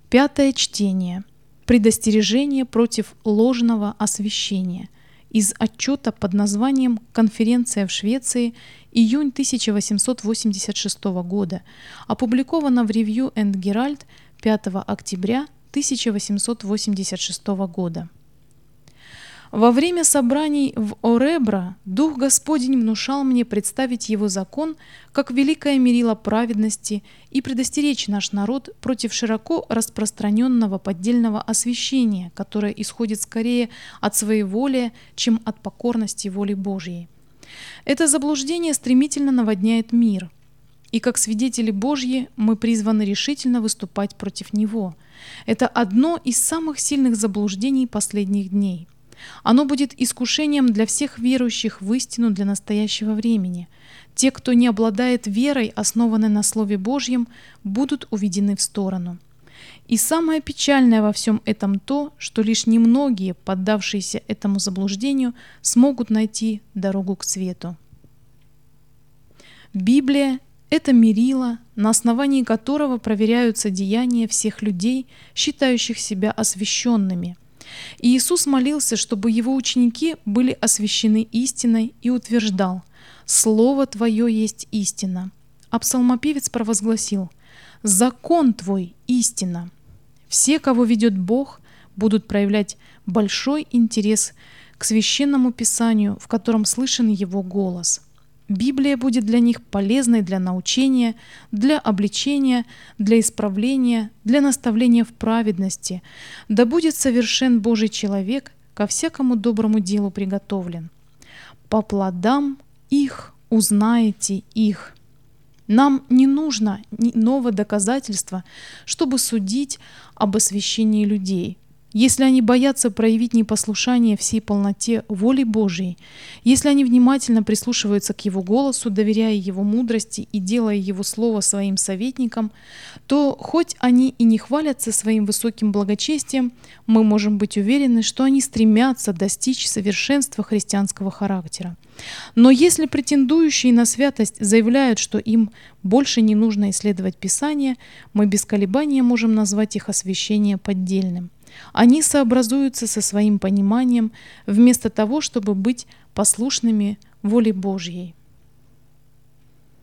Пятое чтение. Предостережение против ложного освящения. Из отчета под названием «Конференция в Швеции. Июнь 1886 года», опубликовано в Review and Herald 5 октября 1886 года. Во время собраний в Оребро Дух Господень внушал мне представить Его закон как великое мерило праведности и предостеречь наш народ против широко распространенного поддельного освящения, которое исходит скорее от своеволия, чем от покорности воли Божьей. Это заблуждение стремительно наводняет мир, и как свидетели Божьи мы призваны решительно выступать против него. Это одно из самых сильных заблуждений последних дней. Оно будет искушением для всех верующих в истину для настоящего времени. Те, кто не обладает верой, основанной на Слове Божьем, будут уведены в сторону. И самое печальное во всем этом то, что лишь немногие, поддавшиеся этому заблуждению, смогут найти дорогу к свету. Библия – это мерило, на основании которого проверяются деяния всех людей, считающих себя освященными. И Иисус молился, чтобы Его ученики были освящены истиной, и утверждал: «Слово Твое есть истина». А псалмопевец провозгласил: «Закон Твой – истина». Все, кого ведет Бог, будут проявлять большой интерес к священному Писанию, в котором слышен Его голос. Библия будет для них полезной для научения, для обличения, для исправления, для наставления в праведности. Да будет совершен Божий человек, ко всякому доброму делу приготовлен. По плодам их узнаете их. Нам не нужно новое доказательство, чтобы судить об освящении людей. Если они боятся проявить непослушание всей полноте воли Божией, если они внимательно прислушиваются к Его голосу, доверяя Его мудрости и делая Его Слово своим советником, то хоть они и не хвалятся своим высоким благочестием, мы можем быть уверены, что они стремятся достичь совершенства христианского характера. Но если претендующие на святость заявляют, что им больше не нужно исследовать Писание, мы без колебания можем назвать их освящение поддельным. Они сообразуются со своим пониманием вместо того, чтобы быть послушными воле Божьей.